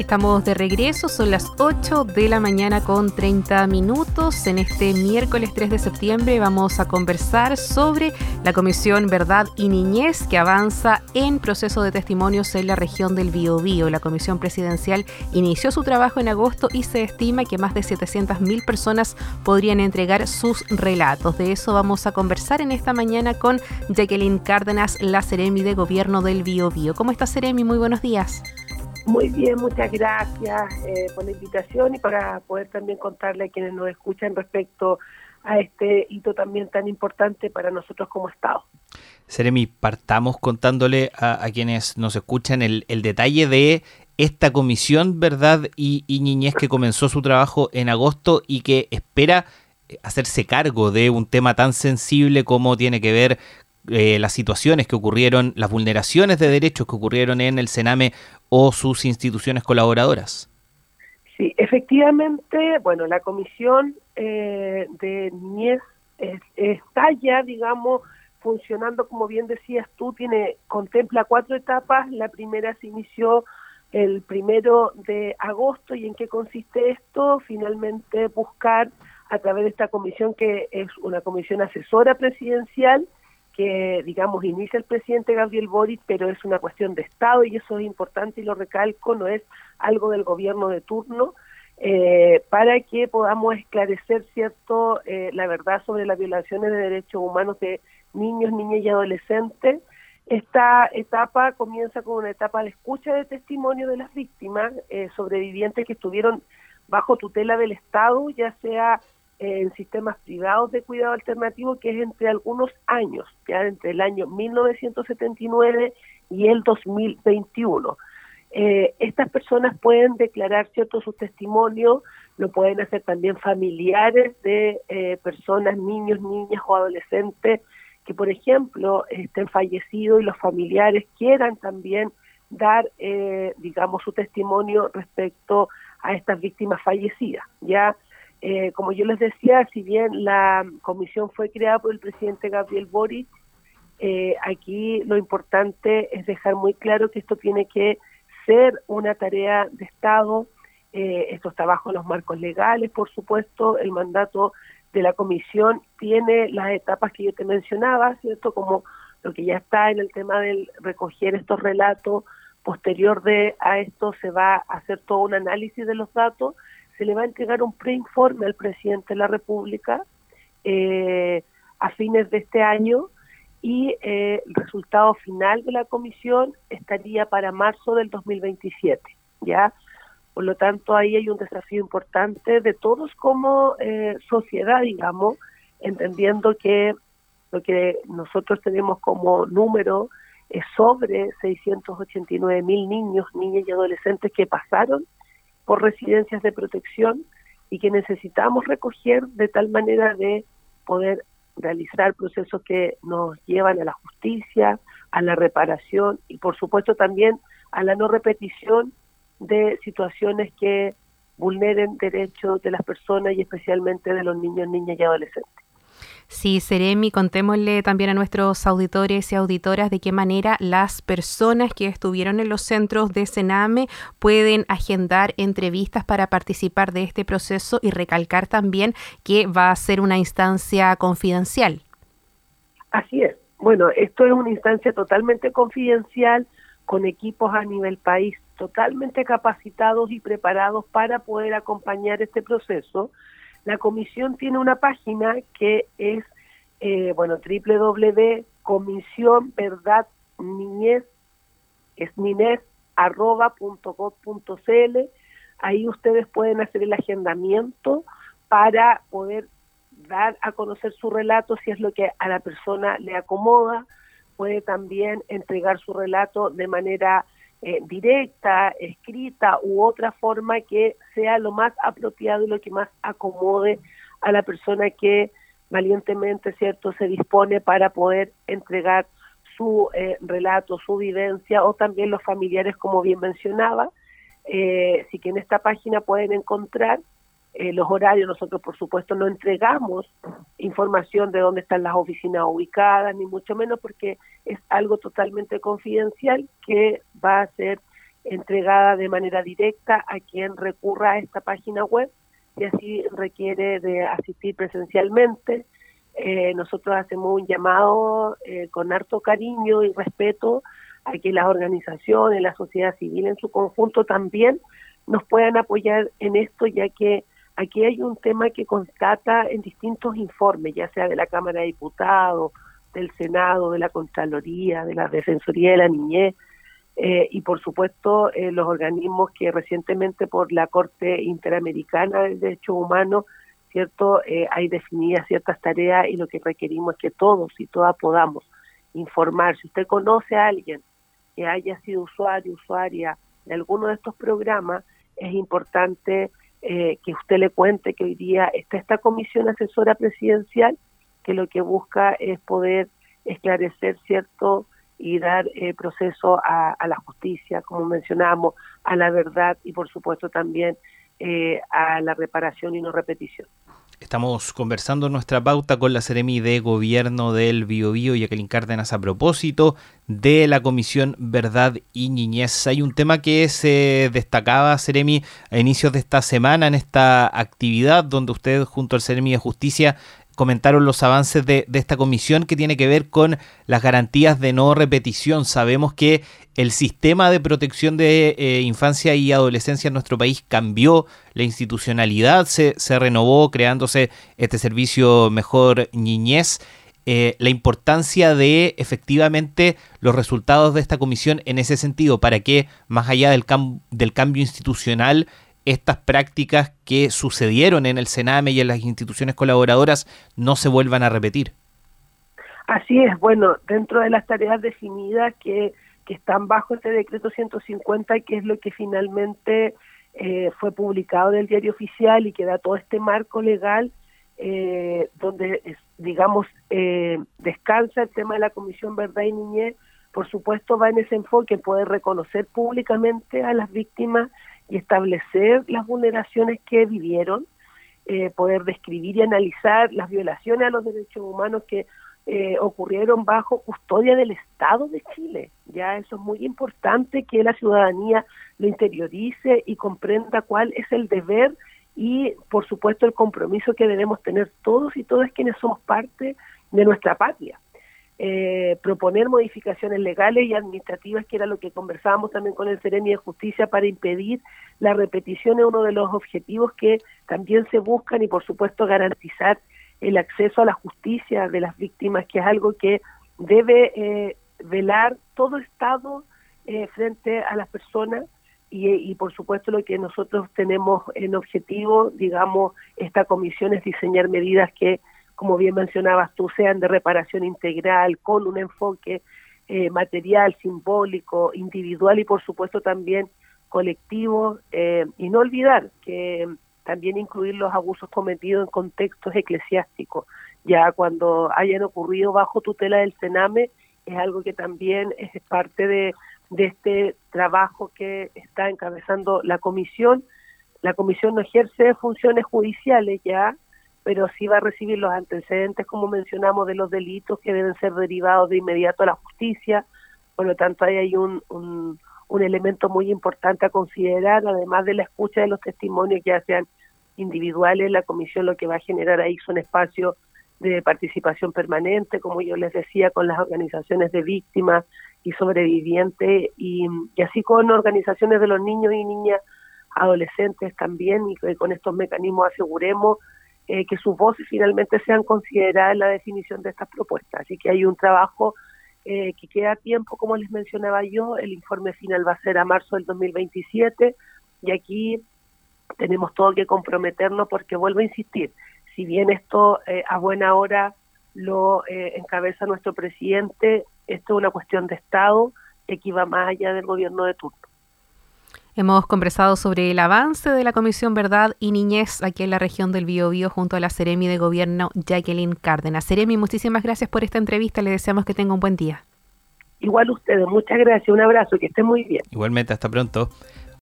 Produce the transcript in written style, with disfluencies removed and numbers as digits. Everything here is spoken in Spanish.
Estamos de regreso, son las 8 de la mañana con 30 minutos. En este miércoles 3 de septiembre vamos a conversar sobre la Comisión Verdad y Niñez que avanza en proceso de testimonios en la región del Biobío. La Comisión Presidencial inició su trabajo en agosto y se estima que más de 700.000 personas podrían entregar sus relatos. De eso vamos a conversar en esta mañana con Jacqueline Cárdenas, la Seremi de Gobierno del Biobío. ¿Cómo está, Seremi? Muy buenos días. Muy bien, muchas gracias por la invitación y para poder también contarle a quienes nos escuchan respecto a este hito también tan importante para nosotros como Estado. Seremi, partamos contándole a quienes nos escuchan el detalle de esta Comisión Verdad y Niñez que comenzó su trabajo en agosto y que espera hacerse cargo de un tema tan sensible como tiene que ver las situaciones que ocurrieron, las vulneraciones de derechos que ocurrieron en el Sename o sus instituciones colaboradoras. Sí, efectivamente, bueno, la Comisión de Niñez está ya, digamos, funcionando, como bien decías tú, contempla 4 etapas. La primera se inició el 1 de agosto. ¿Y en qué consiste esto? Finalmente buscar, a través de esta comisión, que es una comisión asesora presidencial, que, digamos, inicia el presidente Gabriel Boric, pero es una cuestión de Estado, y eso es importante y lo recalco, no es algo del gobierno de turno, para que podamos esclarecer, ¿cierto?, la verdad sobre las violaciones de derechos humanos de niños, niñas y adolescentes. Esta etapa comienza con una etapa de escucha de testimonio de las víctimas, sobrevivientes que estuvieron bajo tutela del Estado, ya sea en sistemas privados de cuidado alternativo, que es entre algunos años, ya entre el año 1979 y el 2021. Estas personas pueden declarar, ¿cierto?, sus testimonios, lo pueden hacer también familiares de personas, niños, niñas o adolescentes que, por ejemplo, estén fallecidos y los familiares quieran también dar, digamos, su testimonio respecto a estas víctimas fallecidas, ¿ya? Como yo les decía, si bien la comisión fue creada por el presidente Gabriel Boric, aquí lo importante es dejar muy claro que esto tiene que ser una tarea de Estado. Esto está bajo los marcos legales, por supuesto. El mandato de la comisión tiene las etapas que yo te mencionaba, ¿cierto? Como lo que ya está en el tema del recoger estos relatos. Posterior a esto se va a hacer todo un análisis de los datos. Se le va a entregar un preinforme al presidente de la República a fines de este año y el resultado final de la comisión estaría para marzo del 2027, ¿ya? Por lo tanto, ahí hay un desafío importante de todos como sociedad, digamos, entendiendo que lo que nosotros tenemos como número es sobre 689.000 niños, niñas y adolescentes que pasaron por residencias de protección y que necesitamos recoger de tal manera de poder realizar procesos que nos llevan a la justicia, a la reparación y por supuesto también a la no repetición de situaciones que vulneren derechos de las personas y especialmente de los niños, niñas y adolescentes. Sí, Seremi, contémosle también a nuestros auditores y auditoras de qué manera las personas que estuvieron en los centros de Sename pueden agendar entrevistas para participar de este proceso y recalcar también que va a ser una instancia confidencial. Así es. Bueno, esto es una instancia totalmente confidencial con equipos a nivel país totalmente capacitados y preparados para poder acompañar este proceso. La comisión tiene una página que es, www.comisionverdadniñez, es niñez@.gov.cl. Ahí ustedes pueden hacer el agendamiento para poder dar a conocer su relato si es lo que a la persona le acomoda. Puede también entregar su relato de manera directa, escrita u otra forma que sea lo más apropiado y lo que más acomode a la persona que valientemente, ¿cierto?, se dispone para poder entregar su relato, su vivencia, o también los familiares, como bien mencionaba. Así que en esta página pueden encontrar los horarios. Nosotros, por supuesto, no entregamos información de dónde están las oficinas ubicadas, ni mucho menos, porque es algo totalmente confidencial que va a ser entregada de manera directa a quien recurra a esta página web, y así requiere de asistir presencialmente. Nosotros hacemos un llamado con harto cariño y respeto a que las organizaciones, la sociedad civil en su conjunto también nos puedan apoyar en esto, ya que aquí hay un tema que constata en distintos informes, ya sea de la Cámara de Diputados, del Senado, de la Contraloría, de la Defensoría de la Niñez, y por supuesto los organismos que recientemente por la Corte Interamericana de Derechos Humanos, ¿cierto? Hay definidas ciertas tareas y lo que requerimos es que todos y todas podamos informar. Si usted conoce a alguien que haya sido usuaria de alguno de estos programas, es importante que usted le cuente que hoy día está esta comisión asesora presidencial que lo que busca es poder esclarecer, ¿cierto?, y dar proceso a la justicia, como mencionábamos, a la verdad y por supuesto también a la reparación y no repetición. Estamos conversando en nuestra pauta con la Seremi de Gobierno del Biobío, Jacqueline Cárdenas, a propósito de la Comisión Verdad y Niñez. Hay un tema que se destacaba, Seremi, a inicios de esta semana en esta actividad donde usted junto al Seremi de Justicia comentaron los avances de esta comisión que tiene que ver con las garantías de no repetición. Sabemos que el sistema de protección de infancia y adolescencia en nuestro país cambió, la institucionalidad se renovó, creándose este servicio Mejor Niñez. La importancia de efectivamente los resultados de esta comisión en ese sentido, para que más allá del cambio institucional, estas prácticas que sucedieron en el Sename y en las instituciones colaboradoras no se vuelvan a repetir. Así es, bueno, dentro de las tareas definidas que están bajo este decreto 150, que es lo que finalmente fue publicado en el Diario Oficial y que da todo este marco legal, donde, digamos, descansa el tema de la Comisión Verdad y Niñez, por supuesto va en ese enfoque, poder reconocer públicamente a las víctimas y establecer las vulneraciones que vivieron, poder describir y analizar las violaciones a los derechos humanos que ocurrieron bajo custodia del Estado de Chile. Ya eso es muy importante, que la ciudadanía lo interiorice y comprenda cuál es el deber y, por supuesto, el compromiso que debemos tener todos y todas quienes somos parte de nuestra patria. Proponer modificaciones legales y administrativas, que era lo que conversábamos también con el Seremi de Justicia, para impedir la repetición, es uno de los objetivos que también se buscan, y por supuesto garantizar el acceso a la justicia de las víctimas, que es algo que debe velar todo Estado frente a las personas, y por supuesto lo que nosotros tenemos en objetivo, digamos, esta comisión, es diseñar medidas que, como bien mencionabas tú, sean de reparación integral, con un enfoque material, simbólico, individual y por supuesto también colectivo, y no olvidar que también incluir los abusos cometidos en contextos eclesiásticos. Ya cuando hayan ocurrido bajo tutela del Sename, es algo que también es parte de este trabajo que está encabezando la comisión. La comisión no ejerce funciones judiciales ya, pero sí va a recibir los antecedentes, como mencionamos, de los delitos que deben ser derivados de inmediato a la justicia. Por lo tanto, ahí hay un elemento muy importante a considerar, además de la escucha de los testimonios, ya sean individuales. La comisión lo que va a generar ahí son espacios de participación permanente, como yo les decía, con las organizaciones de víctimas y sobrevivientes, y así con organizaciones de los niños y niñas adolescentes también, y que con estos mecanismos aseguremos que sus voces finalmente sean consideradas en la definición de estas propuestas. Así que hay un trabajo que queda a tiempo, como les mencionaba yo. El informe final va a ser a marzo del 2027, y aquí tenemos todo que comprometernos, porque vuelvo a insistir, si bien esto a buena hora lo encabeza nuestro presidente, esto es una cuestión de Estado que aquí va más allá del gobierno de turno. Hemos conversado sobre el avance de la Comisión Verdad y Niñez aquí en la región del Biobío junto a la Seremi de Gobierno, Jacqueline Cárdenas. Seremi, muchísimas gracias por esta entrevista. Le deseamos que tenga un buen día. Igual ustedes, muchas gracias. Un abrazo, que estén muy bien. Igualmente, hasta pronto.